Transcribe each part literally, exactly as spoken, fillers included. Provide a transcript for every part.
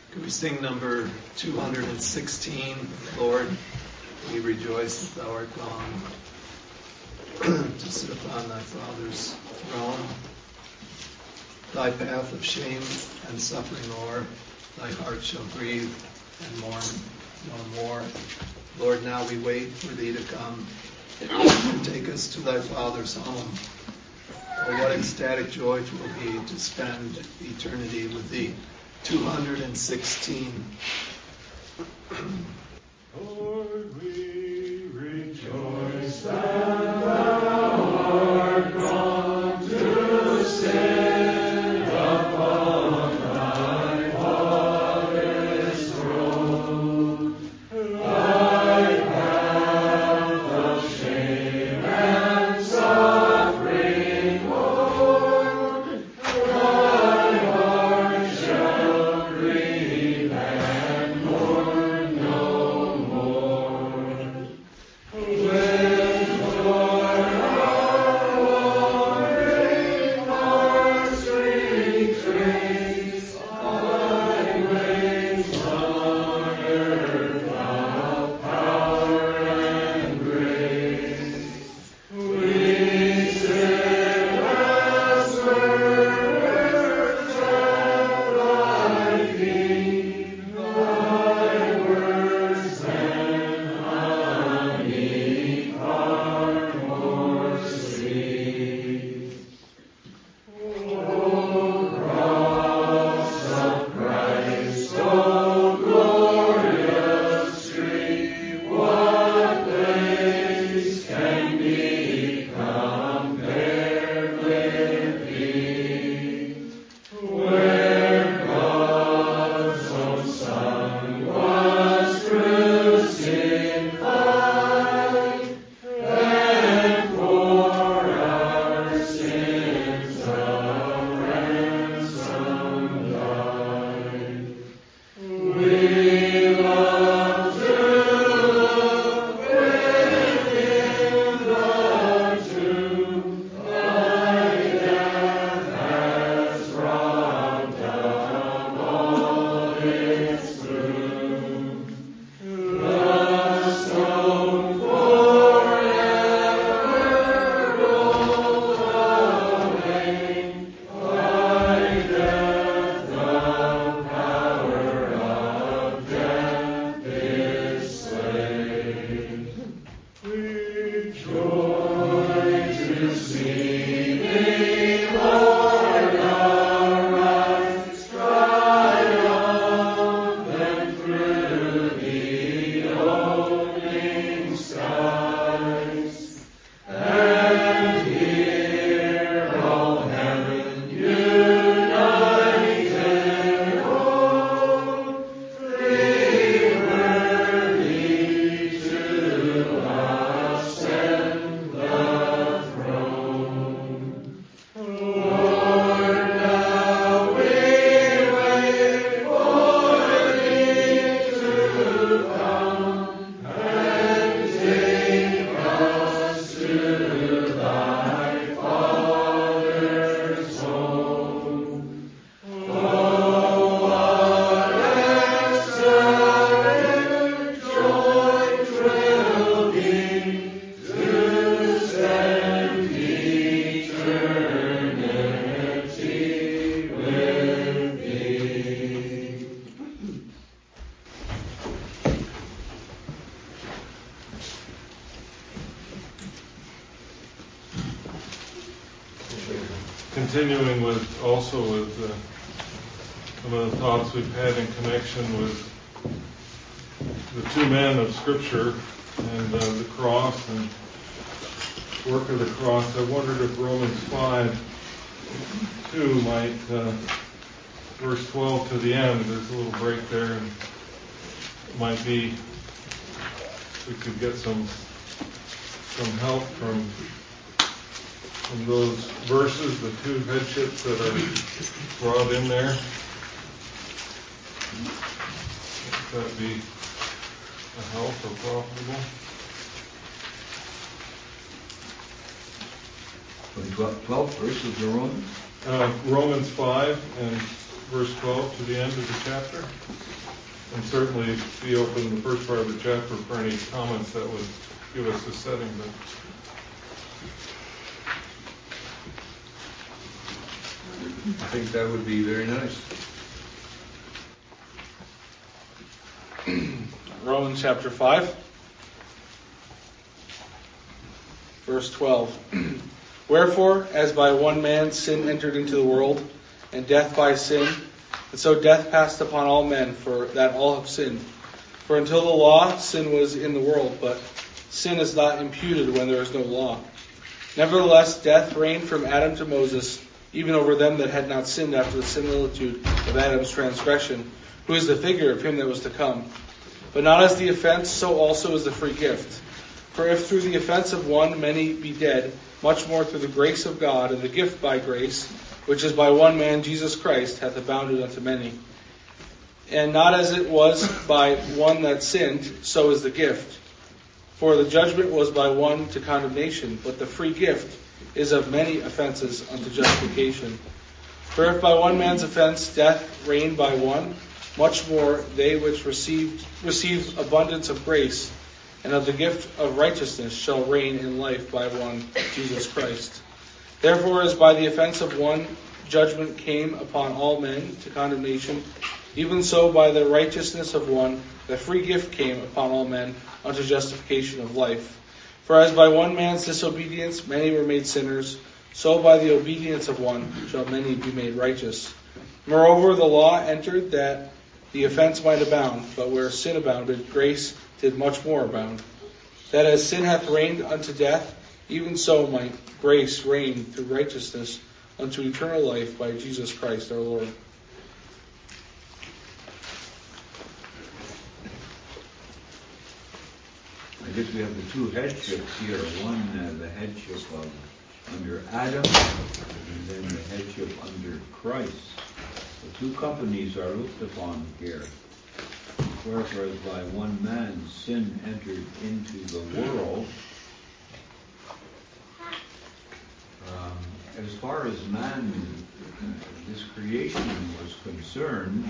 Can we sing number two hundred sixteen, Lord, we rejoice that thou art gone to sit upon thy Father's throne. Thy path of shame and suffering o'er, thy heart shall grieve and mourn no more. Lord, now we wait for thee to come and take us to thy Father's home. Oh, what ecstatic joy it will be to spend eternity with thee. two hundred sixteen. Lord, we rejoice that thou art gone to sit upon thy Father's throne. Thy path of shame and suffering o'er, thy heart shall grieve and mourn no more. With joy our wandering hearts retrace thy ways on earth of power and grace. We sit as workers at thy feet, thy words and honey are more sweet. O cross of Christ, O glorious tree, what place can be compared with thee? Where God's own Son was crucified, and for our sins a ransom died. We love to look within the tomb. Thy death has robbed of all its gloom. The stone forever rolled away. By death the power of death is slain. We joy to see thee, Lord, arise, triumphant through the opening skies. And here, O heaven united, oh, thee worthy to ascend the throne. Lord, now we wait for thee to come and take us to thy Father's home. Oh, what excellent joy 'twill be to spend eternity with thee. Continuing with also with uh, some of the thoughts we've had in connection with the two men of Scripture and uh, the cross and work of the cross, I wondered if Romans five two might, uh, verse twelve to the end, there's a little break there, and it might be we could get some some help from from those verses, the two headships that are brought in there. If that be a help or profitable. twelve, twelve verses of Romans? Uh, Romans five and verse twelve to the end of the chapter. And certainly be open in the first part of the chapter for any comments that would give us a setting. But I think that would be very nice. Romans chapter five, verse twelve. Wherefore, as by one man sin entered into the world, and death by sin, and so death passed upon all men, for that all have sinned. For until the law, sin was in the world, but sin is not imputed when there is no law. Nevertheless, death reigned from Adam to Moses, even over them that had not sinned after the similitude of Adam's transgression, who is the figure of him that was to come. But not as the offense, so also is the free gift. For if through the offense of one many be dead, much more through the grace of God and the gift by grace, which is by one man, Jesus Christ, hath abounded unto many. And not as it was by one that sinned, so is the gift. For the judgment was by one to condemnation, but the free gift is of many offenses unto justification. For if by one man's offense death reigned by one, much more they which received received abundance of grace and of the gift of righteousness shall reign in life by one, Jesus Christ. Therefore, as by the offense of one judgment came upon all men to condemnation, even so by the righteousness of one the free gift came upon all men unto justification of life. For as by one man's disobedience many were made sinners, so by the obedience of one shall many be made righteous. Moreover, the law entered that the offense might abound, but where sin abounded, grace did much more abound. That as sin hath reigned unto death, even so might grace reign through righteousness unto eternal life by Jesus Christ our Lord. I guess we have the two headships here. One, uh, the headship of under Adam, and then the headship under Christ. The two companies are looked upon here. Wherefore, as by one man sin entered into the world. Um, as far as man, uh, this creation was concerned,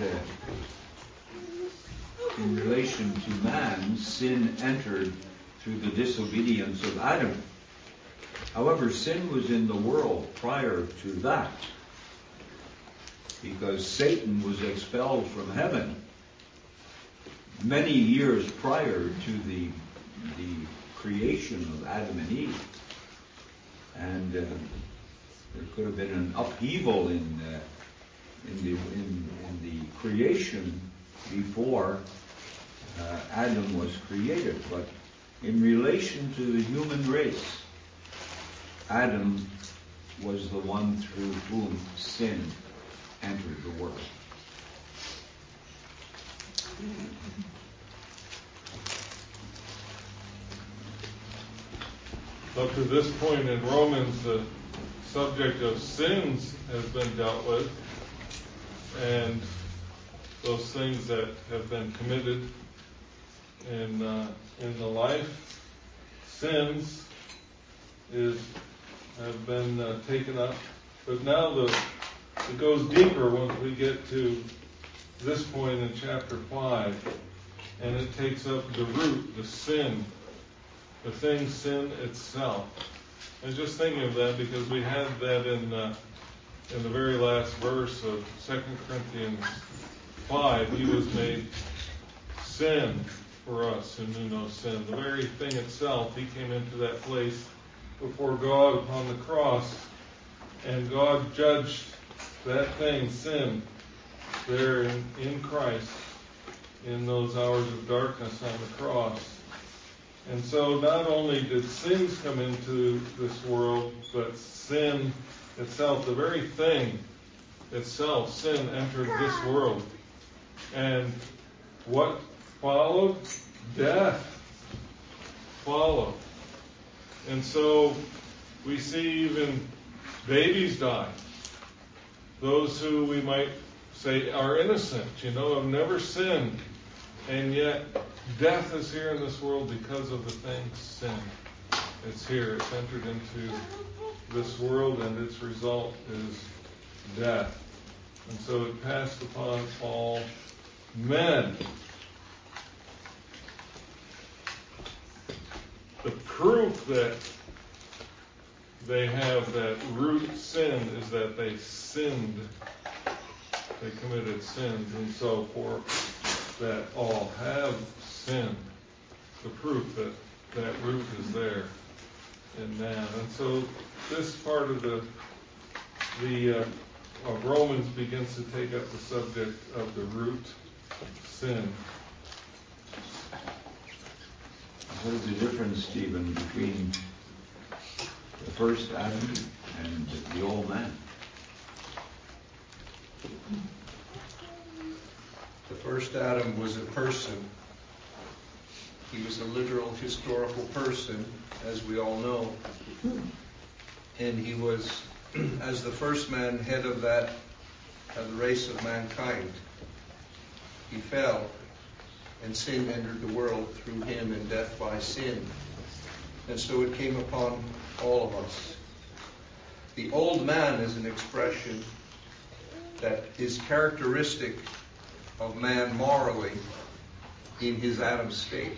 uh, in relation to man, sin entered through the disobedience of Adam. However, sin was in the world prior to that, because Satan was expelled from heaven many years prior to the the creation of Adam and Eve. And uh, there could have been an upheaval in uh, in the in, in the creation before uh, Adam was created. But in relation to the human race, Adam was the one through whom sin entered the world. up to this point in Romans, the subject of sins has been dealt with, and those things that have been committed in uh, in the life, sins is have been uh, taken up. But now the it goes deeper once we get to this point in chapter five, and it takes up the root, the sin, the thing, sin itself. And just thinking of that, because we had that in uh, in the very last verse of Second Corinthians five, he was made sin for us who knew no sin. The very thing itself, he came into that place before God upon the cross, and God judged that thing, sin, there in, in Christ, in those hours of darkness on the cross. And so not only did sins come into this world, but sin itself, the very thing itself, sin entered this world. And what followed? Death followed. And so we see even babies die. Those who we might say are innocent, you know, have never sinned. And yet death is here in this world because of the thing sin. It's here. It's entered into this world, and its result is death. And so it passed upon all men. The proof that they have that root sin is that they sinned. They committed sins. And so for that all have sinned, the proof that that root is there in man. And so this part of the the uh, of Romans begins to take up the subject of the root sin. What is the difference, Stephen, between the first Adam and the old man? The first Adam was a person. He was a literal historical person, as we all know. And he was, as the first man, head of that, of the race of mankind. He fell, and sin entered the world through him, and death by sin. And so it came upon all of us. The old man is an expression that is characteristic of man morally in his Adam state.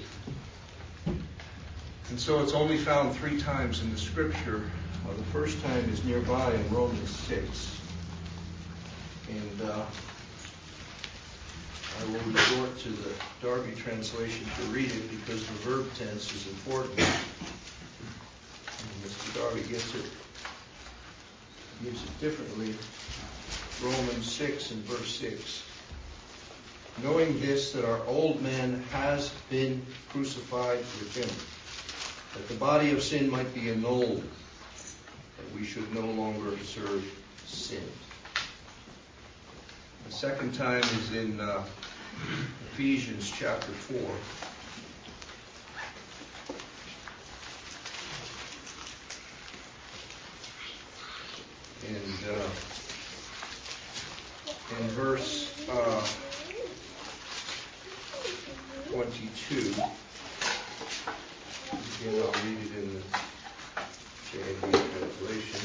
And so it's only found three times in the Scripture. Uh, the first time is nearby in Romans six. And uh, I will resort to the Darby translation to read it because the verb tense is important. And Mister Darby gets it, gives it differently. Romans six and verse six. Knowing this, that our old man has been crucified with him, that the body of sin might be annulled, that we should no longer serve sin. The second time is in uh, Ephesians chapter four. And uh, in verse uh, twenty-two, again I'll read it in the J and D translation.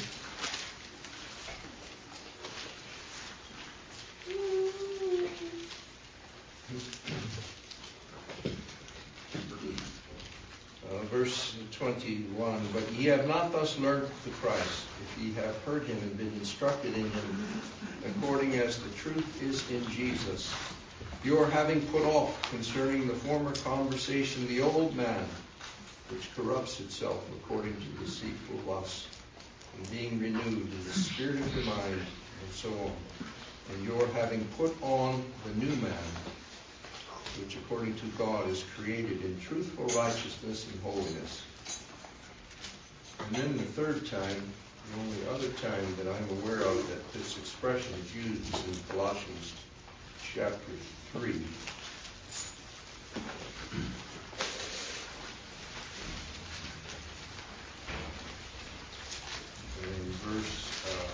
Uh, verse twenty-one, but ye have not thus learned the Christ, if ye have heard him and been instructed in him, according as the truth is in Jesus. You are having put off concerning the former conversation the old man, which corrupts itself according to deceitful lust, and being renewed in the spirit of your mind, and so on. And you are having put on the new man, which according to God is created in truthful righteousness and holiness. And then the third time, the only other time that I'm aware of that this expression is used is in Colossians chapter three. And in verse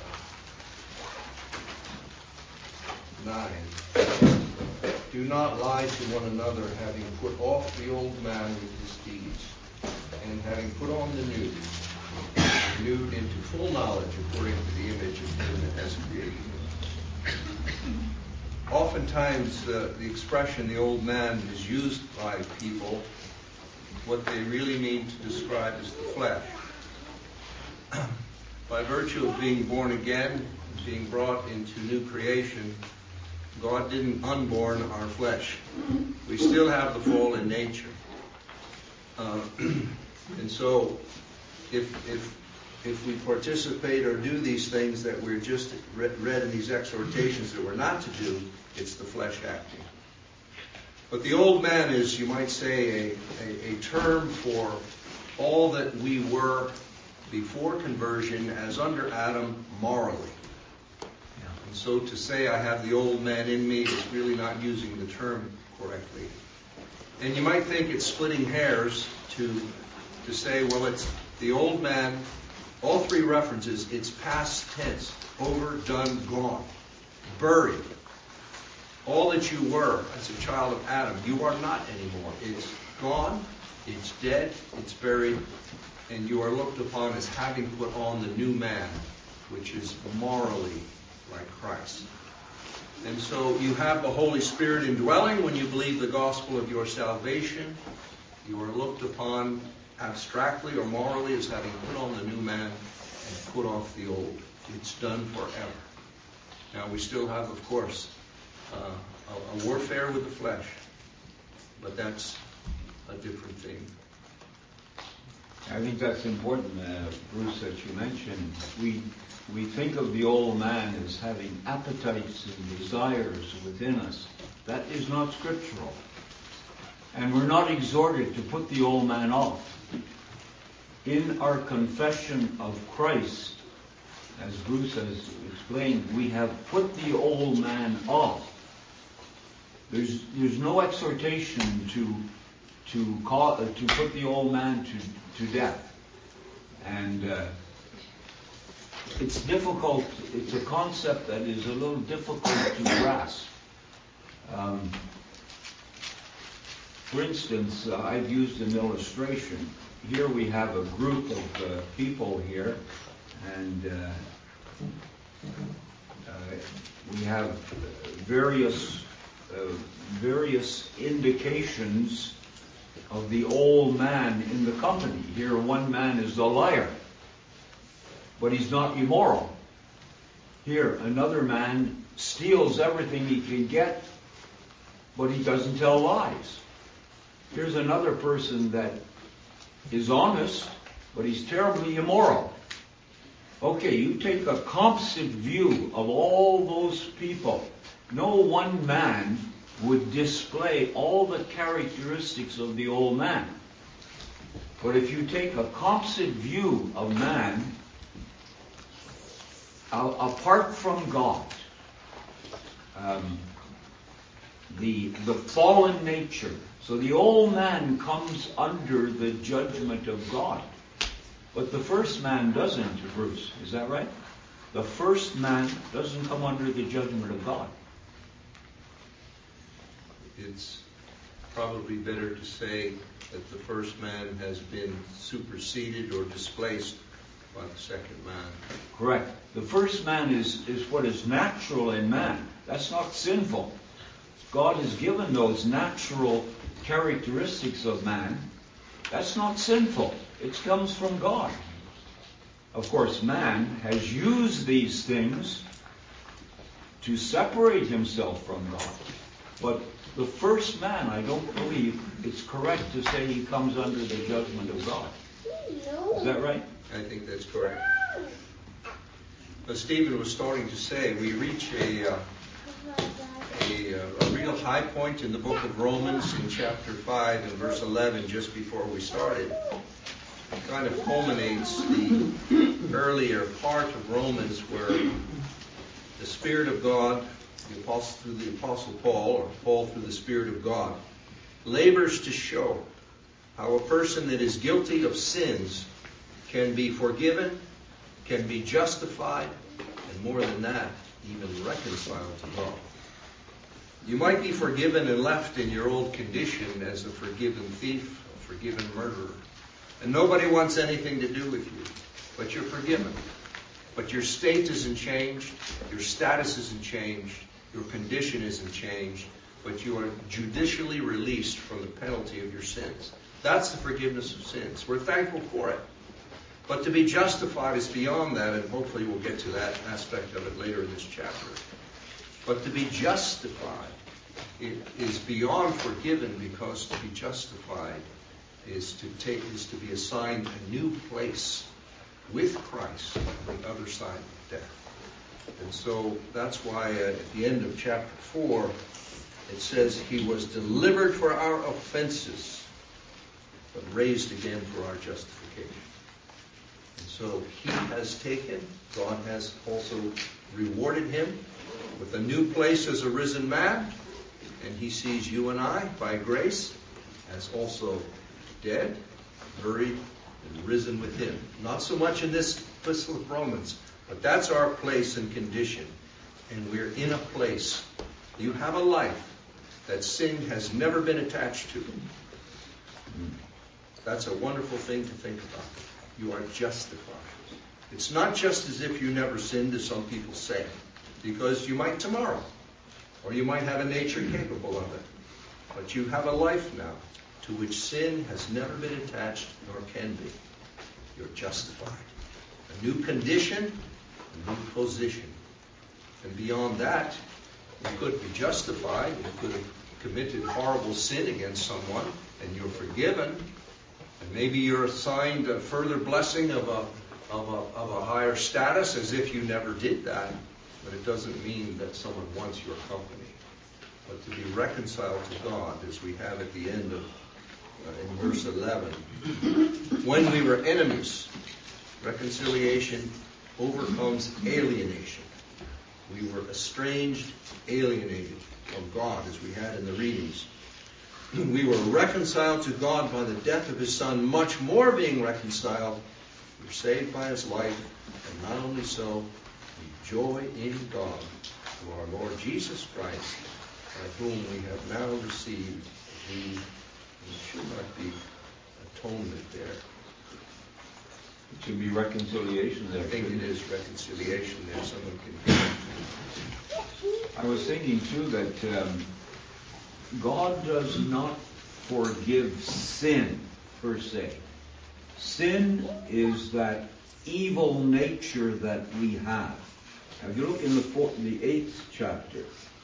uh, nine. Do not lie to one another, having put off the old man with his deeds, and having put on the new, renewed into full knowledge according to the image of him that has created him. Oftentimes the, the expression the old man is used by people, what they really mean to describe is the flesh. By virtue of being born again, being brought into new creation, God didn't unborn our flesh. We still have the fallen nature. Uh, and so if, if, if we participate or do these things that we're just read, read in these exhortations that we're not to do, it's the flesh acting. But the old man is, you might say, a, a, a term for all that we were before conversion as under Adam morally. And so to say I have the old man in me is really not using the term correctly. And you might think it's splitting hairs to to say, well, it's the old man, all three references, it's past tense, over, done, gone, buried. All that you were as a child of Adam, you are not anymore. It's gone, it's dead, it's buried, and you are looked upon as having put on the new man, which is morally like Christ. And so you have the Holy Spirit indwelling when you believe the gospel of your salvation. You are looked upon abstractly or morally as having put on the new man and put off the old. It's done forever. Now we still have, of course, uh, a, a warfare with the flesh, but that's a different thing. I think that's important, uh, Bruce, that you mentioned. We we think of the old man as having appetites and desires within us. That is not scriptural. And we're not exhorted to put the old man off. In our confession of Christ, as Bruce has explained, we have put the old man off. There's there's no exhortation to to call uh, to put the old man to to death, and uh, it's difficult. It's a concept that is a little difficult to grasp. Um, for instance, uh, I've used an illustration. Here we have a group of uh, people here, and uh, uh, we have various uh, various indications of the old man in the company. Here, one man is a liar, but he's not immoral. Here, another man steals everything he can get, but he doesn't tell lies. Here's another person that is honest, but he's terribly immoral. Okay, you take a composite view of all those people. No one man would display all the characteristics of the old man. But if you take a composite view of man, uh, apart from God, um, the the fallen nature, so the old man comes under the judgment of God. But the first man doesn't, Bruce. Is that right? The first man doesn't come under the judgment of God. It's probably better to say that the first man has been superseded or displaced by the second man. Correct. The first man is, is what is natural in man. That's not sinful. God has given those natural characteristics of man. That's not sinful. It comes from God. Of course, man has used these things to separate himself from God. But the first man, I don't believe it's correct to say he comes under the judgment of God. Is that right? I think that's correct. As Stephen was starting to say, we reach a, uh, a, a real high point in the book of Romans in chapter five and verse eleven, just before we started. It kind of culminates the earlier part of Romans where the Spirit of God, the apostle, through the Apostle Paul, or Paul through the Spirit of God, labors to show how a person that is guilty of sins can be forgiven, can be justified, and more than that, even reconciled to God. You might be forgiven and left in your old condition as a forgiven thief, a forgiven murderer. And nobody wants anything to do with you, but you're forgiven. But your state isn't changed, your status isn't changed, your condition isn't changed, but you are judicially released from the penalty of your sins. That's the forgiveness of sins. We're thankful for it. But to be justified is beyond that, and hopefully we'll get to that aspect of it later in this chapter. But to be justified it is beyond forgiven, because to be justified is to take is to be assigned a new place with Christ on the other side of death. And so that's why uh, at the end of chapter four it says he was delivered for our offenses, but raised again for our justification. And so he has taken, God has also rewarded him with a new place as a risen man, and he sees you and I, by grace, as also dead, buried, and risen with him. Not so much in this epistle of Romans, but that's our place and condition. And we're in a place. You have a life that sin has never been attached to. That's a wonderful thing to think about. You are justified. It's not just as if you never sinned, as some people say, because you might tomorrow. Or you might have a nature capable of it. But you have a life now to which sin has never been attached nor can be. You're justified. A new condition, a new position. And beyond that, you could be justified. You could have committed horrible sin against someone, and you're forgiven. And maybe you're assigned a further blessing of a, of a, of a higher status as if you never did that. But it doesn't mean that someone wants your company. But to be reconciled to God, as we have at the end of, uh, in verse eleven. When we were enemies, reconciliation overcomes alienation. We were estranged, alienated from God, as we had in the readings. We were reconciled to God by the death of His Son, much more being reconciled. We were saved by His life, and not only so, we joy in God through our Lord Jesus Christ, by whom we have now received the, it should not be atonement there. It should be reconciliation there. I think it is reconciliation there. Someone can. I was thinking too that um, God does not forgive sin per se. Sin is that evil nature that we have. Now, if you look in the, fourth, the eighth chapter,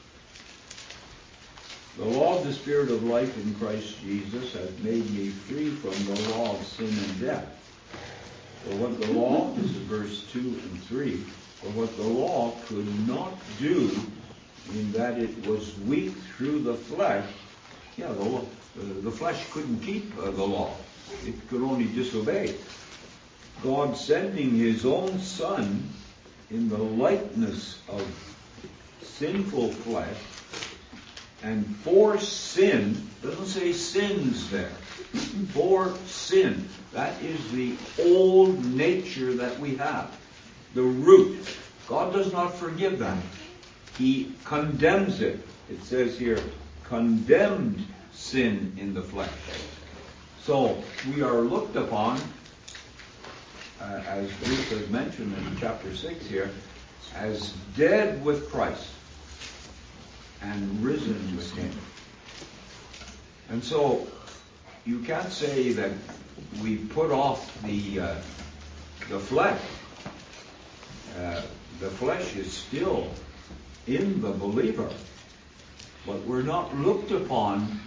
the law of the Spirit of life in Christ Jesus has made me free from the law of sin and death. For what the law, this is verse two and three, for what the law could not do, in that it was weak through the flesh. Yeah, the, law, uh, the flesh couldn't keep uh, the law. It could only disobey. God sending His own Son in the likeness of sinful flesh, and for sin, doesn't say sins there, for sin. That is the old nature that we have, the root. God does not forgive that. He condemns it. It says here, condemned sin in the flesh. So we are looked upon, uh, as Bruce has mentioned in chapter six here, as dead with Christ and risen with Him. And so you can't say that we put off the uh, the flesh. Uh, the flesh is still in the believer, but we're not looked upon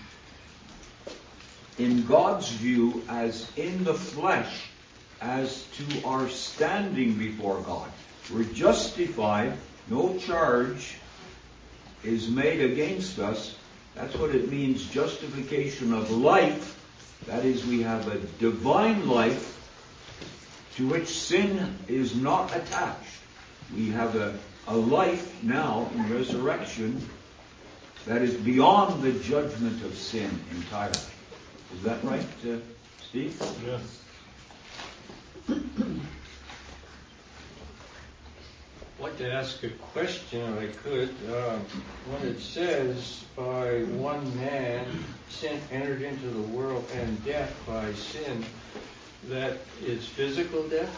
in God's view as in the flesh as to our standing before God. We're justified, no charge is made against us. That's what it means, justification of life. That is, we have a divine life to which sin is not attached. We have a, a life now in resurrection that is beyond the judgment of sin entirely. Is that right, uh, Steve? Yes. I'd like to ask a question, if I could. Uh, when it says, by one man sin entered into the world, and death by sin, that is physical death?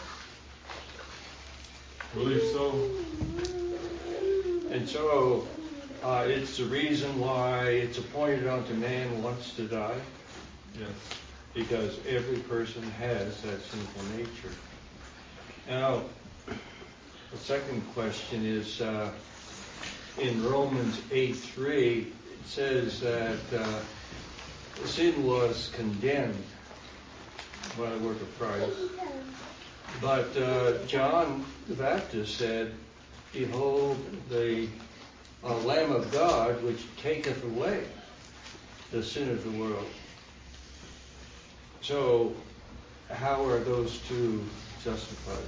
I believe so. And so uh, it's the reason why it's appointed unto man once to die? Yes. Because every person has that sinful nature. Now, the second question is, uh, in Romans eight three, it says that uh, sin was condemned by the work of Christ. But uh, John the Baptist said, behold, the uh, Lamb of God, which taketh away the sin of the world. So, how are those two justified?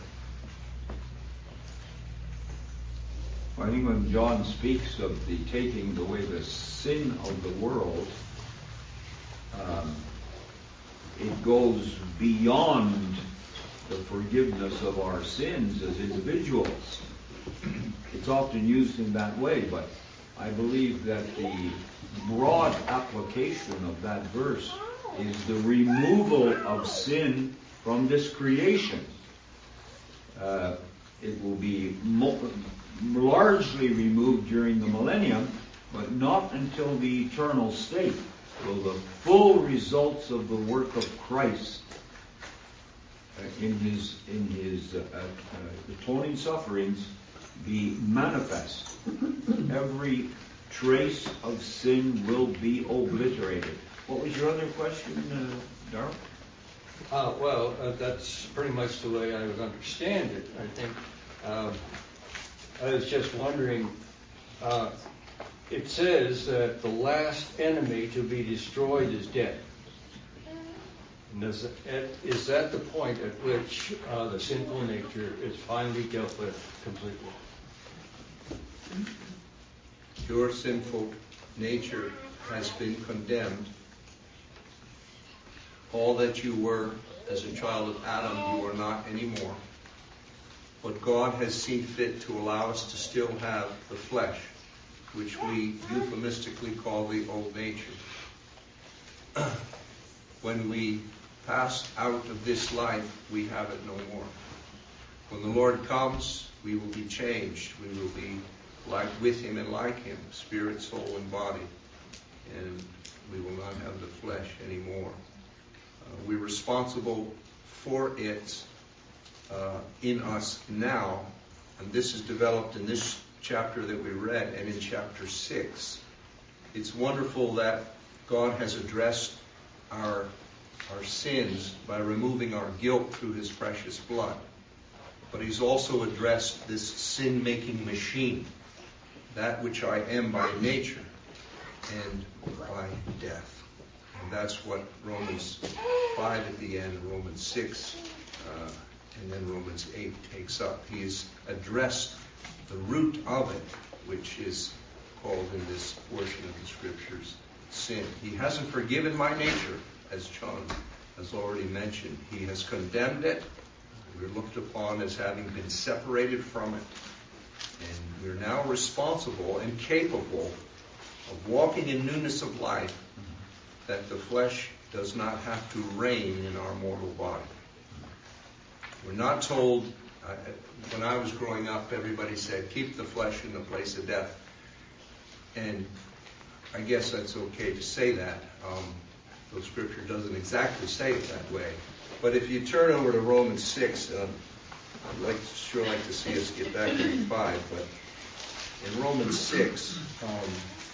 I think when John speaks of the taking away the sin of the world, um, it goes beyond the forgiveness of our sins as individuals. It's often used in that way, but I believe that the broad application of that verse is the removal of sin from this creation. Uh, it will be mo- largely removed during the millennium, but not until the eternal state will the full results of the work of Christ uh, in his in his uh, uh, atoning sufferings be manifest. Every trace of sin will be obliterated. What was your other question, uh, Darrell? Uh, well, uh, that's pretty much the way I would understand it. I think um, I was just wondering. Uh, it says that the last enemy to be destroyed is death. And is, it, is that the point at which uh, the sinful nature is finally dealt with completely? Your sinful nature has been condemned. All that you were as a child of Adam, you are not anymore. But God has seen fit to allow us to still have the flesh, which we euphemistically call the old nature. When we pass out of this life, we have it no more. When the Lord comes, we will be changed. We will be like with him and like him, spirit, soul, and body. And we will not have the flesh anymore. Uh, we're responsible for it uh, in us now. And this is developed in this chapter that we read and in chapter six. It's wonderful that God has addressed our, our sins by removing our guilt through his precious blood. But he's also addressed this sin-making machine, that which I am by nature and by death. And that's what Romans five at the end, and Romans six, uh, and then Romans eight takes up. He has addressed the root of it, which is called in this portion of the Scriptures sin. He hasn't forgiven my nature, as John has already mentioned. He has condemned it. We're looked upon as having been separated from it. And we're now responsible and capable of walking in newness of life, that the flesh does not have to reign in our mortal body. We're not told, uh, when I was growing up, everybody said, keep the flesh in the place of death. And I guess that's okay to say that, um, though Scripture doesn't exactly say it that way. But if you turn over to Romans six, uh, I'd like, sure like to see us get back to five, but in Romans six, um,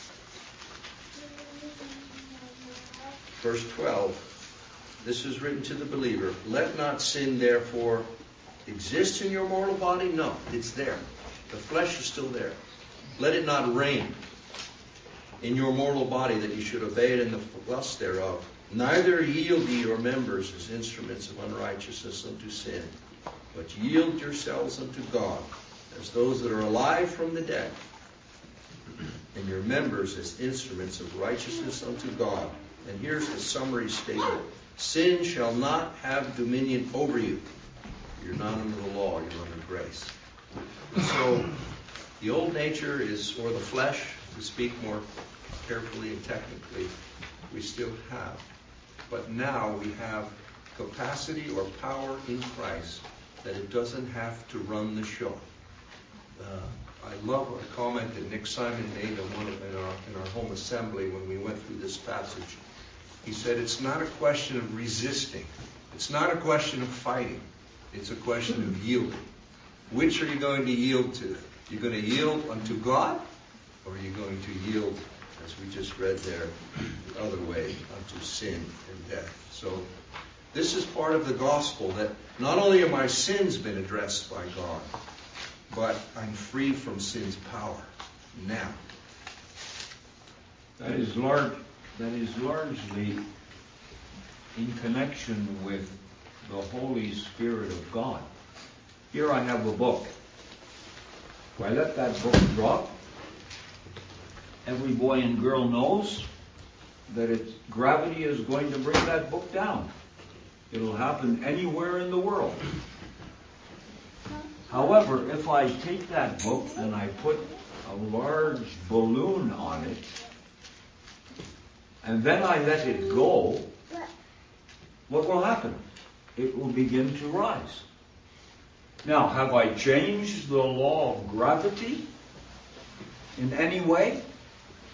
verse twelve, this is written to the believer. Let not sin, therefore, exist in your mortal body? No, it's there. The flesh is still there. Let it not reign in your mortal body, that you should obey it in the lust thereof. Neither yield ye your members as instruments of unrighteousness unto sin, but yield yourselves unto God as those that are alive from the dead, and your members as instruments of righteousness unto God. And here's the summary statement. Sin shall not have dominion over you. You're not under the law, you're under grace. And so the old nature is, or the flesh, to speak more carefully and technically, we still have. But now we have capacity or power in Christ that it doesn't have to run the show. Uh, I love a comment that Nick Simon made in, one of, in, our, in our home assembly when we went through this passage. He said, it's not a question of resisting. It's not a question of fighting. It's a question of yielding. Which are you going to yield to? You're going to yield unto God, or are you going to yield, as we just read there, the other way, unto sin and death? So this is part of the gospel, that not only are my sins been addressed by God, but I'm free from sin's power now. That is large. That is largely in connection with the Holy Spirit of God. Here I have a book. If I let that book drop, every boy and girl knows that its gravity is going to bring that book down. It'll happen anywhere in the world. However, if I take that book and I put a large balloon on it, and then I let it go, what will happen? It will begin to rise. Now, have I changed the law of gravity in any way?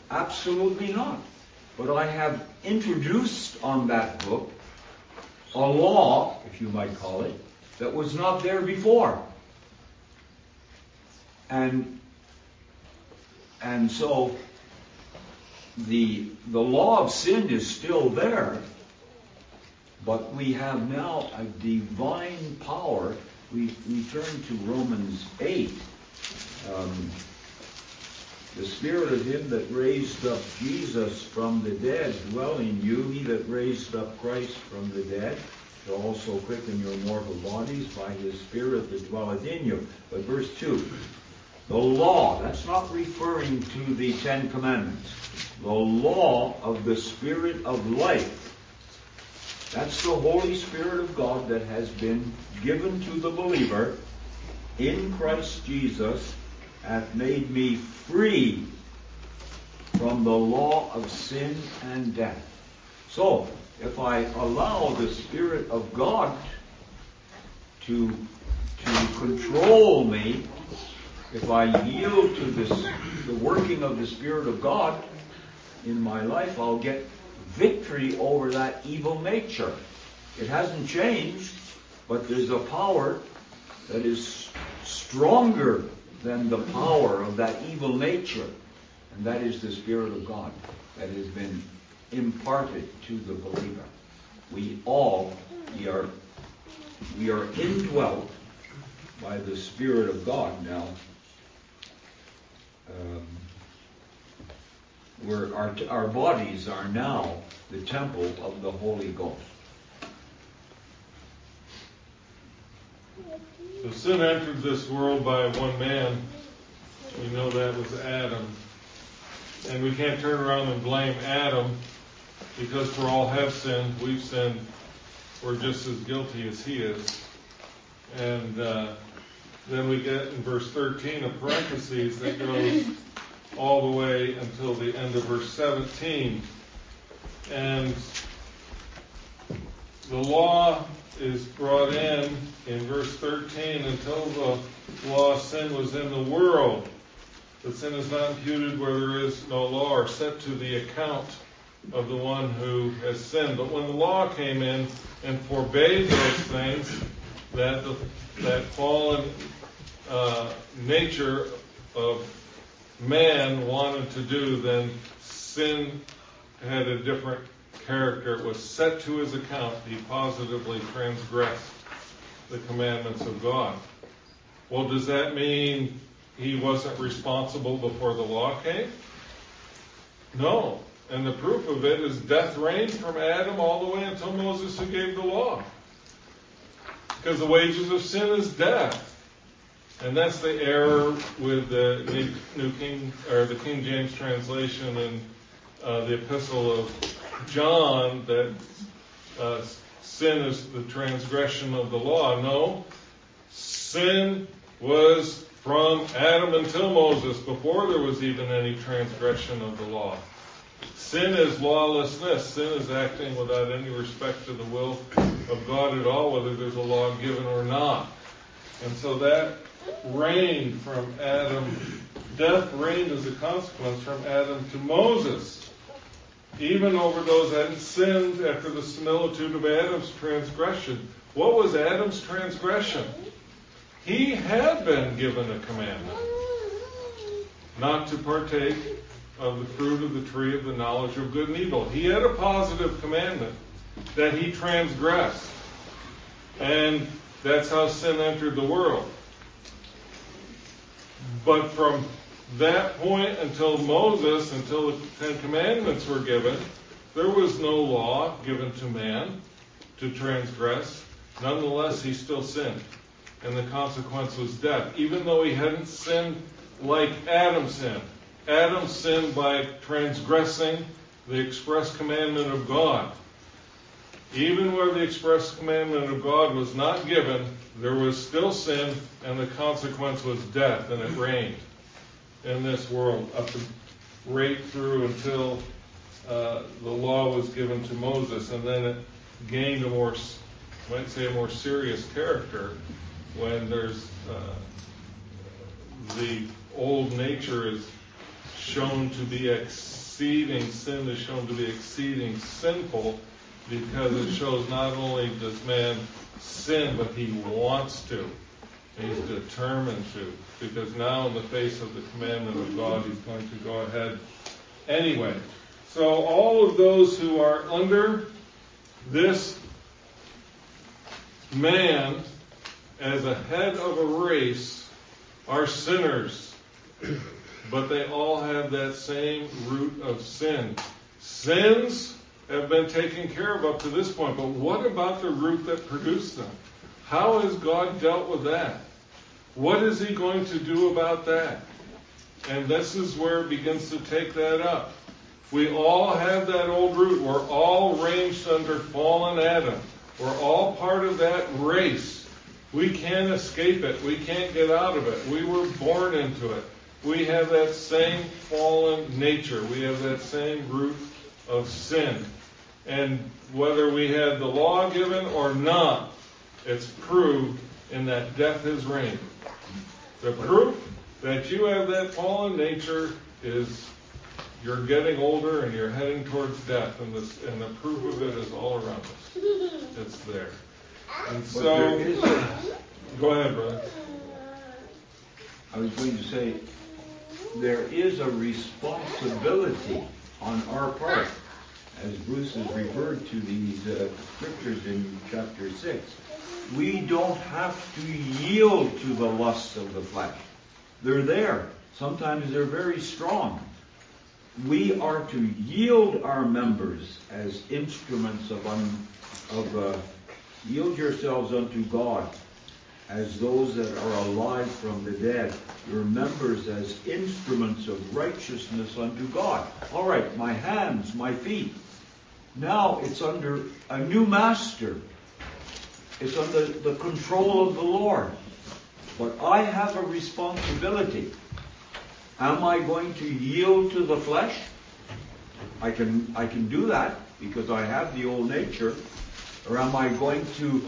Absolutely not. But I have introduced on that book a law, if you might call it, that was not there before. And and so the the law of sin is still there, but we have now a divine power. We we turn to Romans eight. Um, the Spirit of him that raised up Jesus from the dead dwell in you. He that raised up Christ from the dead shall also quicken your mortal bodies by his Spirit that dwelleth in you. But verse two, the law, that's not referring to the Ten Commandments. The law of the Spirit of life. That's the Holy Spirit of God that has been given to the believer in Christ Jesus, hath made me free from the law of sin and death. So, if I allow the Spirit of God to, to control me, if I yield to this, the working of the Spirit of God in my life, I'll get victory over that evil nature. It hasn't changed, but there's a power that is stronger than the power of that evil nature, and that is the Spirit of God that has been imparted to the believer. We all, we are, we are indwelt by the Spirit of God now. Um, where our, our bodies are now the temple of the Holy Ghost. So sin entered this world by one man. We know that was Adam. And we can't turn around and blame Adam, because for all have sinned, we've sinned, we're just as guilty as he is. And uh, then we get in verse thirteen a parenthesis that goes all the way until the end of verse seventeen. And the law is brought in in verse thirteen until the law of sin was in the world. But sin is not imputed where there is no law, or set to the account of the one who has sinned. But when the law came in and forbade those things that the, that fallen uh, nature of man wanted to do, then sin had a different character. It was set to his account. He positively transgressed the commandments of God. Well, does that mean he wasn't responsible before the law came? No. And the proof of it is death reigned from Adam all the way until Moses, who gave the law. Because the wages of sin is death. And that's the error with the New King, or the King James translation in uh, the Epistle of John, that uh, sin is the transgression of the law. No, sin was from Adam until Moses, before there was even any transgression of the law. Sin is lawlessness. Sin is acting without any respect to the will of God at all, whether there's a law given or not. And so that reigned from Adam. Death reigned as a consequence from Adam to Moses, even over those that had sinned after the similitude of Adam's transgression. What was Adam's transgression? He had been given a commandment not to partake of the fruit of the tree of the knowledge of good and evil. He had a positive commandment that he transgressed. And that's how sin entered the world. But from that point until Moses, until the Ten Commandments were given, there was no law given to man to transgress. Nonetheless, he still sinned. And the consequence was death. Even though he hadn't sinned like Adam sinned. Adam sinned by transgressing the express commandment of God. Even where the express commandment of God was not given, there was still sin, and the consequence was death, and it reigned in this world up to, right through until uh, the law was given to Moses, and then it gained a more, I might say, a more serious character when there's uh, the old nature is shown to be exceeding, sin is shown to be exceeding sinful, because it shows not only does man sin, but he wants to. He's determined to. Because now in the face of the commandment of God, he's going to go ahead anyway. So all of those who are under this man as a head of a race are sinners. But they all have that same root of sin. Sins have been taken care of up to this point, but what about the root that produced them? How has God dealt with that? What is he going to do about that? And this is where it begins to take that up. We all have that old root. We're all ranged under fallen Adam. We're all part of that race. We can't escape it. We can't get out of it. We were born into it. We have that same fallen nature. We have that same root of sin. And whether we had the law given or not, it's proved in that death is reigned. The proof that you have that fallen nature is you're getting older and you're heading towards death, and, this, and the proof of it is all around us. It's there. And so, there is a, go ahead, brother. I was going to say, there is a responsibility on our part, as Bruce has referred to these uh, scriptures in chapter six. We don't have to yield to the lusts of the flesh. They're there. Sometimes they're very strong. We are to yield our members as instruments of, un, of uh, yield yourselves unto God as those that are alive from the dead, your members as instruments of righteousness unto God. All right, my hands, my feet. Now it's under a new master. It's under the control of the Lord. But I have a responsibility. Am I going to yield to the flesh? I can, I can do that because I have the old nature. Or am I going to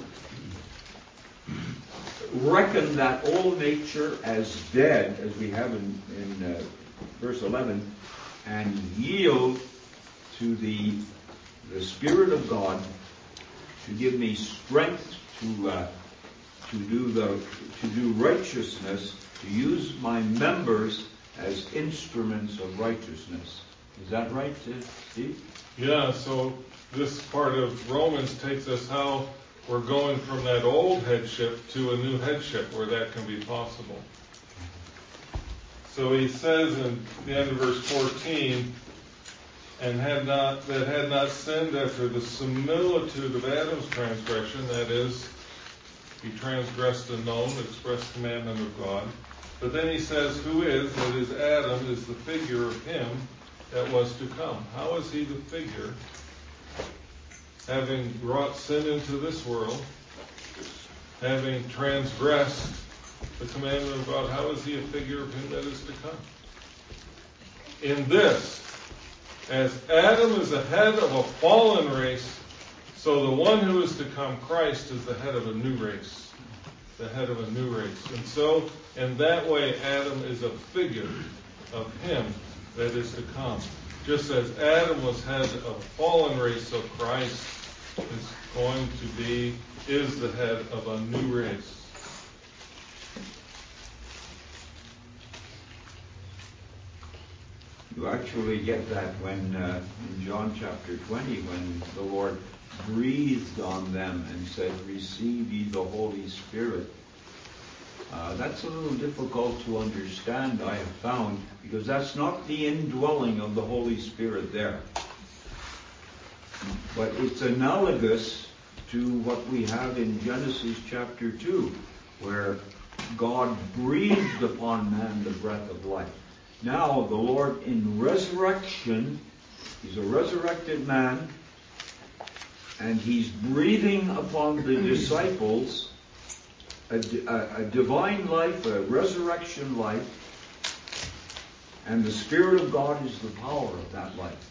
reckon that old nature as dead, as we have in, in uh, verse eleven, and yield to the, the Spirit of God to give me strength to uh, to do the to do righteousness, to use my members as instruments of righteousness. Is that right, Steve? Yeah, so this part of Romans takes us how we're going from that old headship to a new headship where that can be possible. So he says in the end of verse fourteen, and had not that had not sinned after the similitude of Adam's transgression, that is, he transgressed a known, express commandment of God. But then he says, who is, that is Adam, is the figure of him that was to come. How is he the figure? Having brought sin into this world, having transgressed the commandment of God, how is he a figure of him that is to come? In this, as Adam is the head of a fallen race, so the one who is to come, Christ, is the head of a new race. The head of a new race. And so, in that way, Adam is a figure of him that is to come. Just as Adam was head of a fallen race, so Christ is going to be, is the head of a new race. You actually get that when uh, in John chapter twenty, when the Lord breathed on them and said, receive ye the Holy Spirit. Uh, that's a little difficult to understand, I have found, because that's not the indwelling of the Holy Spirit there. But it's analogous to what we have in Genesis chapter two, where God breathed upon man the breath of life. Now the Lord in resurrection, he's a resurrected man, and he's breathing upon the disciples a, a, a divine life, a resurrection life, and the Spirit of God is the power of that life.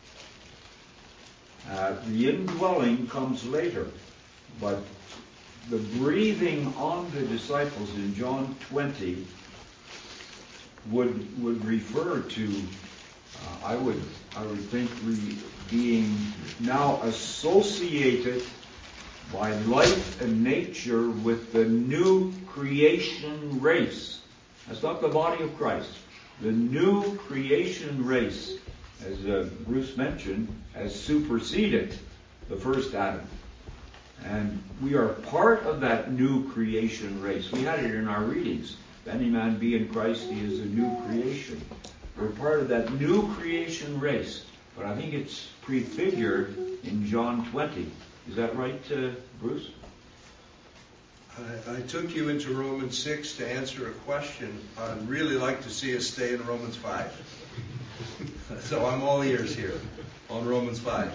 Uh, the indwelling comes later, but the breathing on the disciples in John twenty would would refer to, uh, I would I would think, re, being now associated by life and nature with the new creation race. That's not the body of Christ. The new creation race, as uh, Bruce mentioned, has superseded the first Adam. And we are part of that new creation race. We had it in our readings. If any man be in Christ, he is a new creation. We're part of that new creation race. But I think it's prefigured in John twenty. Is that right, uh, Bruce? I, I took you into Romans six to answer a question. I'd really like to see us stay in Romans five. So I'm all ears here on Romans five.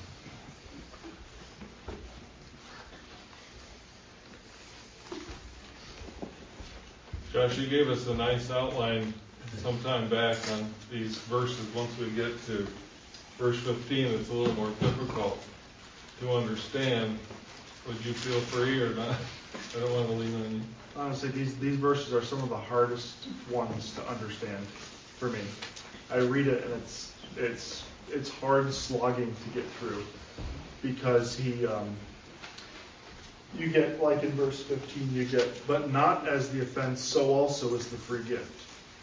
Josh, you gave us a nice outline sometime back on these verses. Once we get to verse fifteen, it's a little more difficult to understand. Would you feel free or not? I don't want to lean on you. Honestly, these, these verses are some of the hardest ones to understand for me. I read it and it's it's it's hard slogging to get through because he um, you get, like in verse fifteen, you get, but not as the offense, so also is the free gift.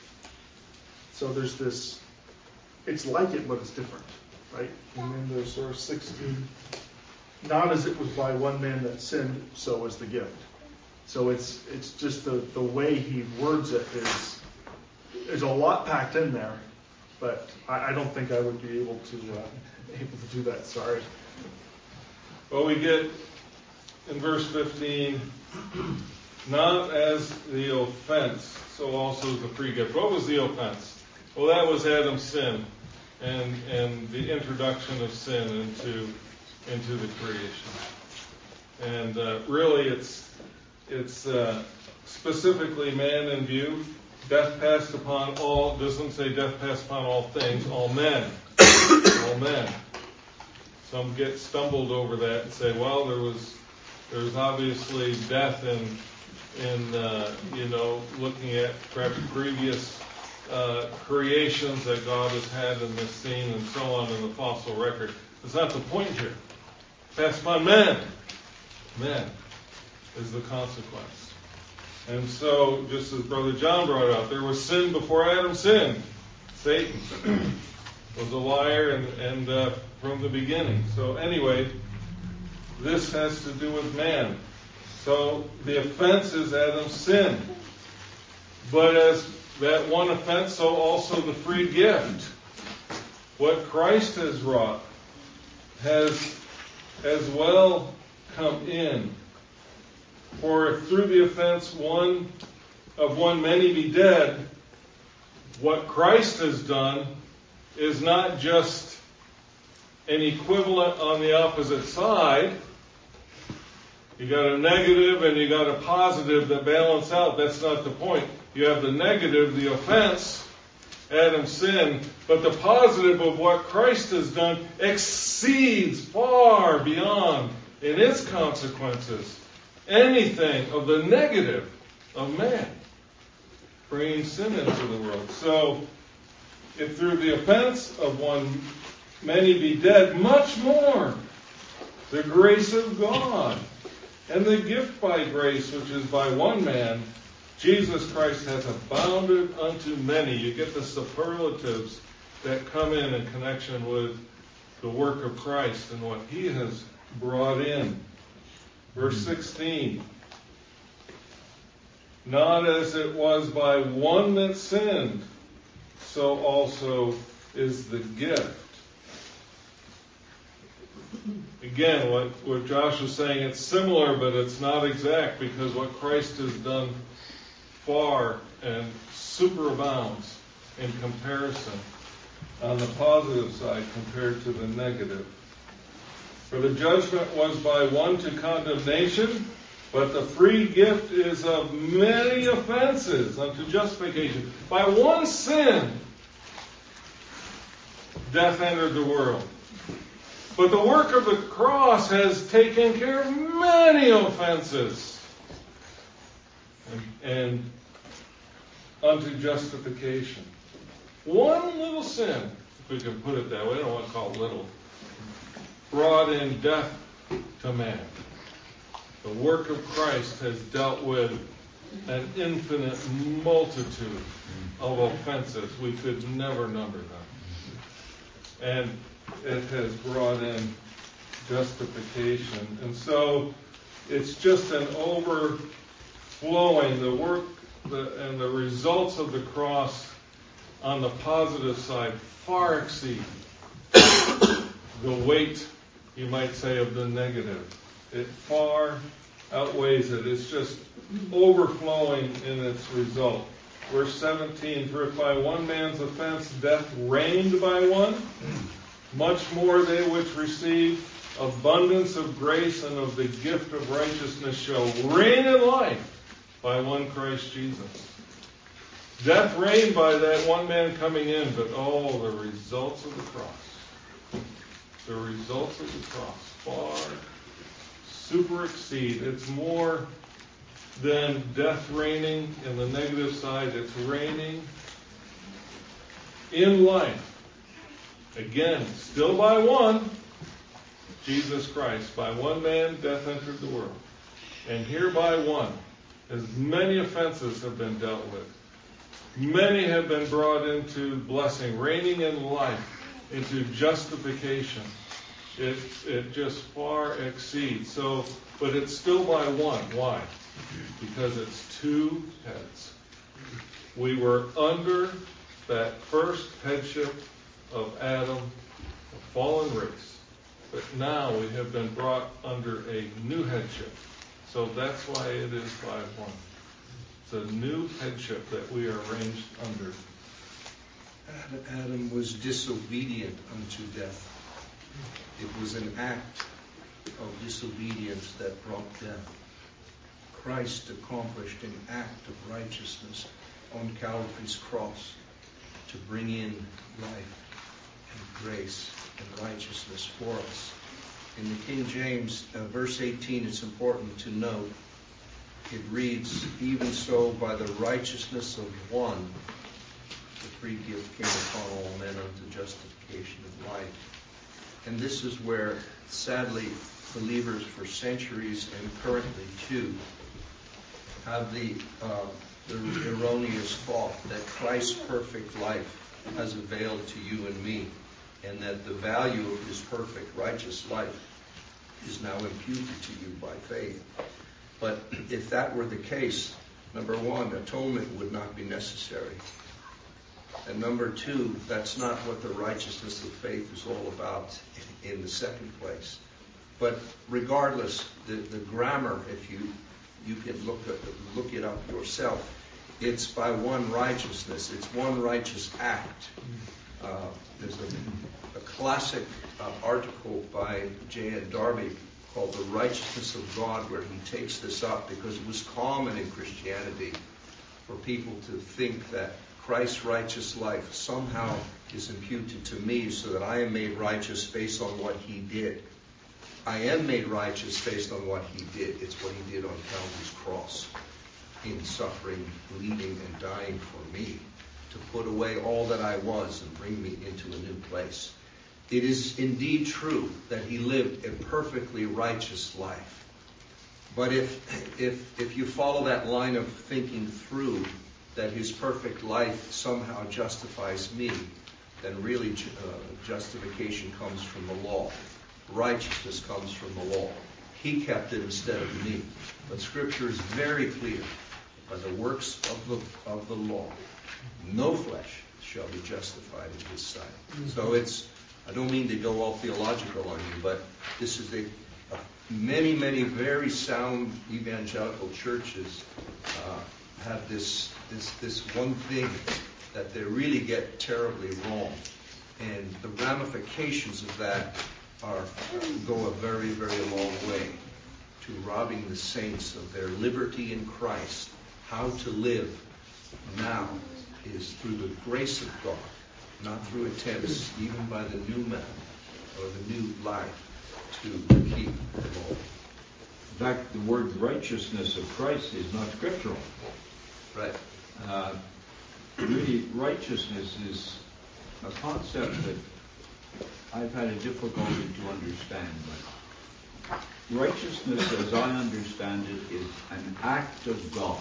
So there's this, it's like it, but it's different, right? And then there's verse sixteen, not as it was by one man that sinned, so is the gift. So it's it's just the, the way he words it is, there's a lot packed in there, but I, I don't think I would be able to uh, able to do that, sorry. Well, we get in verse fifteen, not as the offense, so also is the free gift. What was the offense? Well, that was Adam's sin and and the introduction of sin into into the creation. And uh, really, it's it's uh, specifically man in view. Death passed upon all. Doesn't say death passed upon all things. All men, all men. Some get stumbled over that and say, well, there was. There's obviously death in, in uh, you know, looking at perhaps previous uh, creations that God has had in this scene and so on in the fossil record. That's not the point here. Passed upon man. Man is the consequence. And so, just as Brother John brought out, there was sin before Adam sinned. Satan was a liar and, and uh, from the beginning. So anyway, this has to do with man. So the offense is Adam's sin. But as that one offense, so also the free gift. What Christ has wrought has as well come in. For if through the offense one of one many be dead, what Christ has done is not just an equivalent on the opposite side. You got a negative and you got a positive that balance out. That's not the point. You have the negative, the offense, Adam's sin, but the positive of what Christ has done exceeds far beyond in its consequences anything of the negative of man, bringing sin into the world. So, if through the offense of one many be dead, much more the grace of God and the gift by grace, which is by one man, Jesus Christ, has abounded unto many. You get the superlatives that come in in connection with the work of Christ and what he has brought in. Verse sixteen. Not as it was by one that sinned, so also is the gift. Again, what, what Josh was saying, it's similar, but it's not exact, because what Christ has done far and superabounds in comparison on the positive side compared to the negative. For the judgment was by one to condemnation, but the free gift is of many offenses unto justification. By one sin, death entered the world. But the work of the cross has taken care of many offenses. And, and unto justification. One little sin, if we can put it that way, I don't want to call it little, brought in death to man. The work of Christ has dealt with an infinite multitude of offenses. We could never number them. And it has brought in justification. And so it's just an overflowing. The work the, and the results of the cross on the positive side far exceed the weight, you might say, of the negative. It far outweighs it. It's just overflowing in its result. Verse seventeen, for if by one man's offense death reigned by one, much more they which receive abundance of grace and of the gift of righteousness shall reign in life by one Christ Jesus. Death reigned by that one man coming in, but oh, the results of the cross. The results of the cross far super exceed. It's more than death reigning in the negative side. It's reigning in life. Again, still by one, Jesus Christ. By one man, death entered the world. And here by one, as many offenses have been dealt with, many have been brought into blessing, reigning in life, into justification. It it just far exceeds. So, but it's still by one. Why? Because it's two heads. We were under that first headship of Adam, a fallen race. But now we have been brought under a new headship. So that's why it is by one. It's a new headship that we are arranged under. Adam was disobedient unto death. It was an act of disobedience that brought death. Christ accomplished an act of righteousness on Calvary's cross to bring in life and grace and righteousness for us. In the King James, uh, verse eighteen, it's important to note, it reads, even so by the righteousness of one, the free gift came upon all men unto justification of life. And this is where, sadly, believers for centuries and currently too have the, uh, the erroneous thought that Christ's perfect life has availed to you and me, and that the value of his perfect righteous life is now imputed to you by faith. But if that were the case, number one, atonement would not be necessary. And number two, that's not what the righteousness of faith is all about in the second place. But regardless, the, the grammar, if you you can look at, look it up yourself, it's by one righteousness. It's one righteous act. Uh, there's a, a classic uh, article by J N Darby called The Righteousness of God, where he takes this up because it was common in Christianity for people to think that Christ's righteous life somehow is imputed to me so that I am made righteous based on what he did. I am made righteous based on what he did. It's what he did on Calvary's cross in suffering, bleeding, and dying for me to put away all that I was and bring me into a new place. It is indeed true that he lived a perfectly righteous life. But if if if you follow that line of thinking through, that his perfect life somehow justifies me, then really uh, justification comes from the law. Righteousness comes from the law. He kept it instead of me. But Scripture is very clear. By the works of the of the law, no flesh shall be justified in his sight. Mm-hmm. So it's, I don't mean to go all theological on you, but this is a, a many, many very sound evangelical churches uh, have this this this one thing that they really get terribly wrong, and the ramifications of that are go a very, very long way to robbing the saints of their liberty in Christ. How to live now is through the grace of God, not through attempts, even by the new man or the new life, to keep the law. In fact, the word righteousness of Christ is not scriptural. Right. Uh, really righteousness is a concept that I've had a difficulty to understand. But righteousness, as I understand it, is an act of God.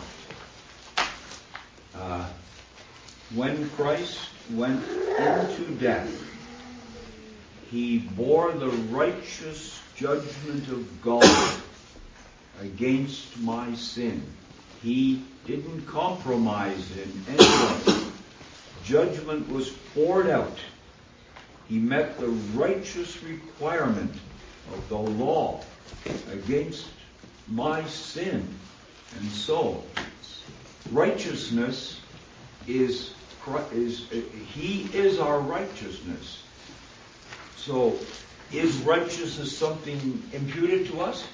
Uh, when Christ went into death, he bore the righteous judgment of God against my sin. He didn't compromise in any way. Judgment was poured out. He met the righteous requirement of the law against my sin. And so, righteousness is, is he is our righteousness. So, is righteousness something imputed to us?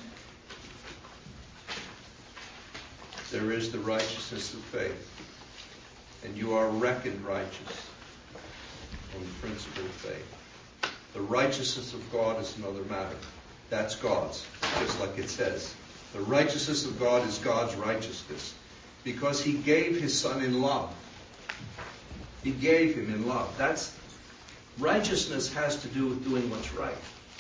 There is the righteousness of faith. And you are reckoned righteous on the principle of faith. The righteousness of God is another matter. That's God's, just like it says. The righteousness of God is God's righteousness. Because He gave His Son in love. He gave Him in love. That's righteousness has to do with doing what's right.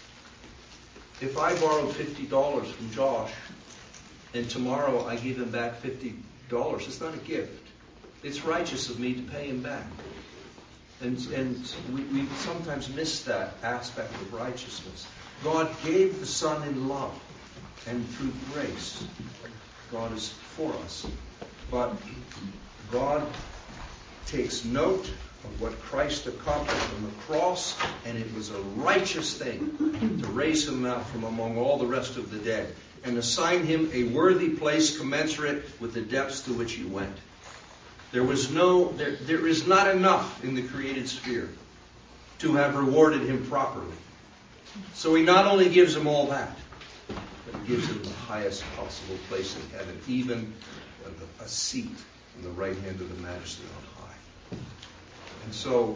If I borrowed fifty dollars from Josh, and tomorrow I give him back fifty dollars, it's not a gift. It's righteous of me to pay him back. And, and we, we sometimes miss that aspect of righteousness. God gave the Son in love, and through grace, God is for us. But God takes note of what Christ accomplished on the cross, and it was a righteous thing to raise him up from among all the rest of the dead and assign him a worthy place commensurate with the depths to which he went. There was no, there, there is not enough in the created sphere to have rewarded him properly. So he not only gives him all that, but he gives him the highest possible place in heaven, even a, a seat on the right hand of the Majesty on high. And so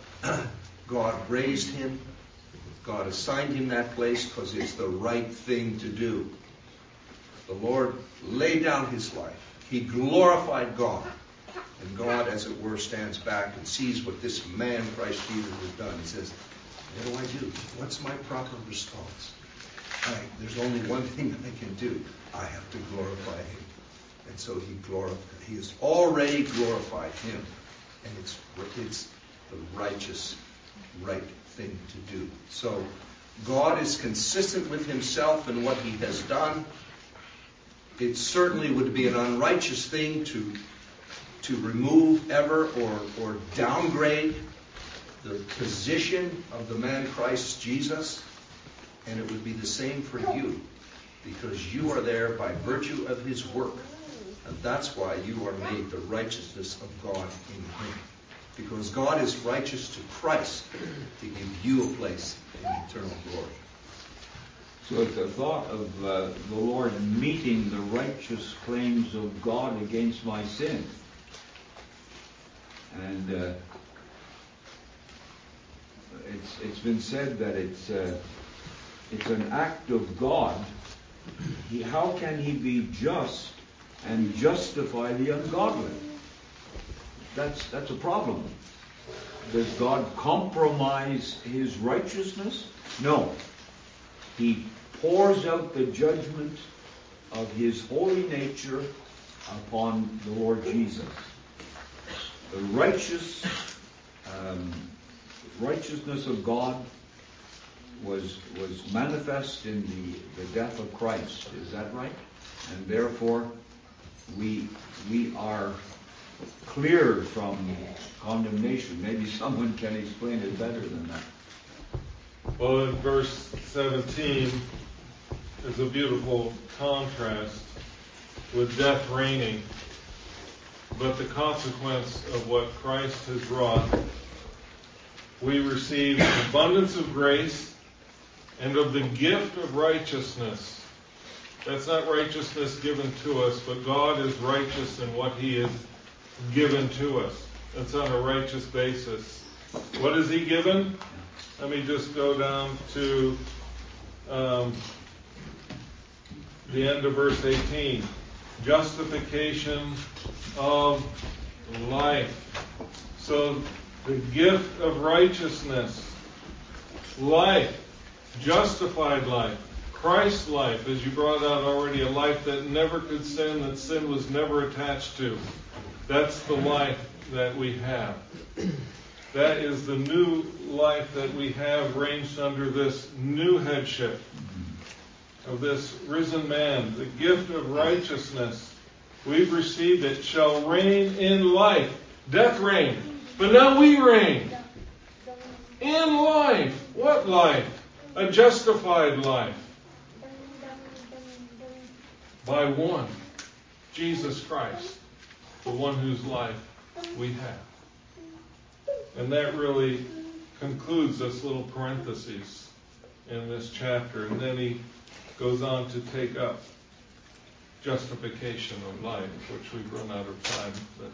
God raised him. God assigned him that place because it's the right thing to do. The Lord laid down his life. He glorified God. And God, as it were, stands back and sees what this man, Christ Jesus, has done. He says, what do I do? What's my proper response? I, there's only one thing I can do. I have to glorify him. And so he glorified. He has already glorified him. And it's, it's the righteous, right thing to do. So God is consistent with himself in what he has done. It certainly would be an unrighteous thing to to remove ever or, or downgrade the position of the man Christ Jesus. And it would be the same for you, because you are there by virtue of his work. And that's why you are made the righteousness of God in him. Because God is righteous to Christ to give you a place in eternal glory. So it's the thought of uh, the Lord meeting the righteous claims of God against my sin. And uh, it's it's been said that it's uh, it's an act of God. He, how can he be just and justify the ungodly? That's that's a problem. Does God compromise his righteousness? No. He pours out the judgment of his holy nature upon the Lord Jesus. The righteous um, righteousness of God was was manifest in the, the death of Christ. Is that right? And therefore, we we are cleared from condemnation. Maybe someone can explain it better than that. Well, in verse seventeen is a beautiful contrast with death reigning. But the consequence of what Christ has wrought, we receive an abundance of grace and of the gift of righteousness. That's not righteousness given to us, but God is righteous in what he has given to us. It's on a righteous basis. What is he given? Let me just go down to um, the end of verse eighteen. Justification of life. So the gift of righteousness, life, justified life, Christ's life, as you brought out already, a life that never could sin, that sin was never attached to. That's the life that we have. That is the new life that we have ranged under this new headship of this risen man. The gift of righteousness, we've received it, shall reign in life. Death reigned, but now we reign in life. What life? A justified life. By one, Jesus Christ, the one whose life we have. And that really concludes this little parenthesis in this chapter. And then he goes on to take up justification of life, which we've run out of time.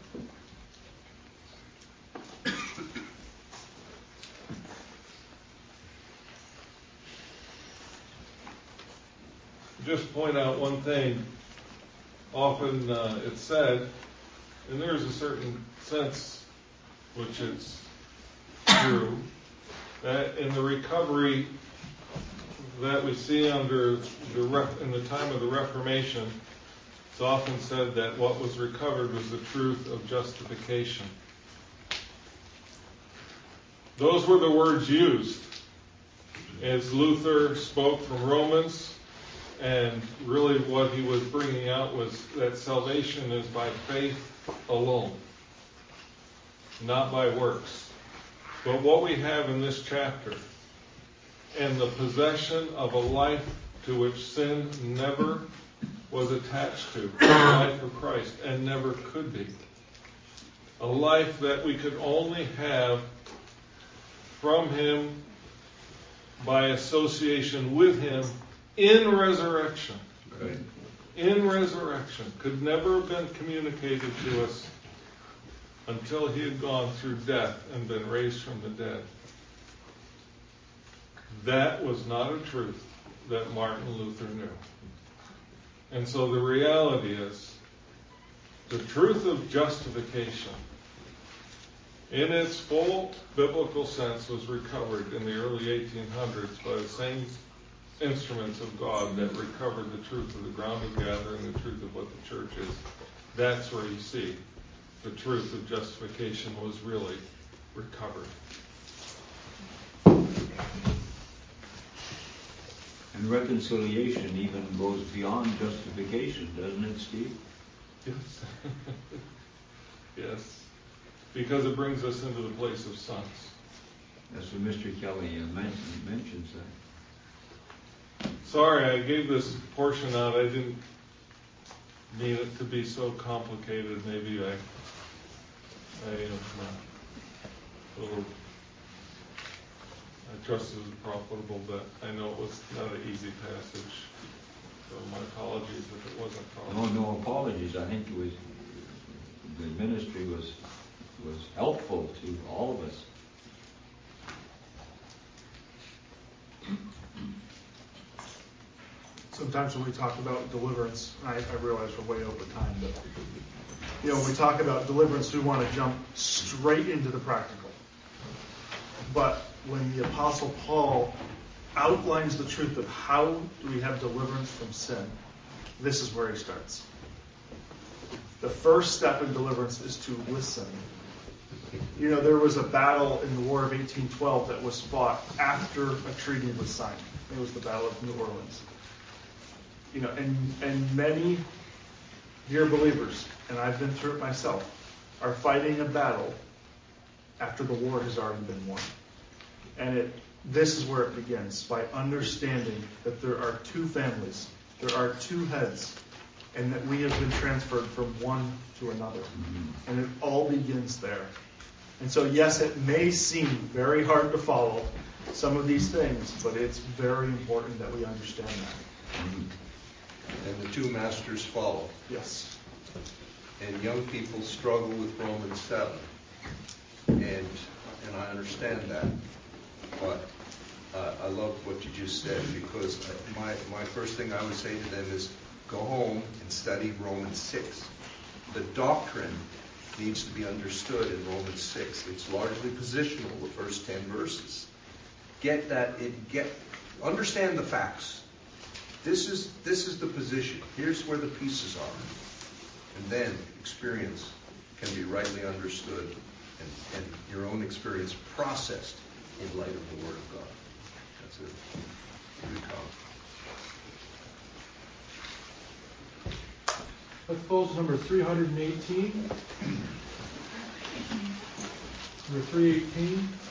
But just point out one thing. Often uh, it's said, and there's a certain sense which it's true, that in the recovery that we see under the ref, in the time of the Reformation, it's often said that what was recovered was the truth of justification. Those were the words used as Luther spoke from Romans, and really what he was bringing out was that salvation is by faith alone, not by works. But what we have in this chapter, and the possession of a life to which sin never was attached to, the life of Christ, and never could be. A life that we could only have from Him by association with Him in resurrection. Right. In resurrection. Could never have been communicated to us until He had gone through death and been raised from the dead. That was not a truth that Martin Luther knew. And so the reality is, the truth of justification, in its full biblical sense, was recovered in the early eighteen hundreds by the same instruments of God that recovered the truth of the ground of gathering, the truth of what the church is. That's where you see the truth of justification was really recovered. And reconciliation even goes beyond justification, doesn't it, Steve? Yes. Yes. Because it brings us into the place of sons. That's what Mister Kelly uh, mentions, mentions that. Sorry, I gave this portion out. I didn't mean it to be so complicated. Maybe I, I am uh, a little, I trust it was profitable, but I know it was not an easy passage. So my apologies if it wasn't profitable. No, no apologies. I think it was, the ministry was was helpful to all of us. Sometimes when we talk about deliverance, I, I realize we're way over time, but you know, when we talk about deliverance, we want to jump straight into the practical. But when the Apostle Paul outlines the truth of how do we have deliverance from sin, this is where he starts. The first step in deliverance is to listen. You know, there was a battle in the War of eighteen twelve that was fought after a treaty was signed. It was the Battle of New Orleans. You know, and, and many dear believers, and I've been through it myself, are fighting a battle after the war has already been won. And it this is where it begins, by understanding that there are two families, there are two heads, and that we have been transferred from one to another. Mm-hmm. And it all begins there. And so, yes, it may seem very hard to follow some of these things, but it's very important that we understand that. Mm-hmm. And the two masters follow. Yes. And young people struggle with Romans seven. And and I understand that. But uh, I love what you just said, because my, my first thing I would say to them is go home and study Romans six. The doctrine needs to be understood in Romans six. It's largely positional, the first ten verses. Get that, it, get, understand the facts. This is, this is the position. Here's where the pieces are. And then experience can be rightly understood and, and your own experience processed in light of the Word of God. That's it. Good comment. Let's close number three hundred eighteen. Number three eighteen.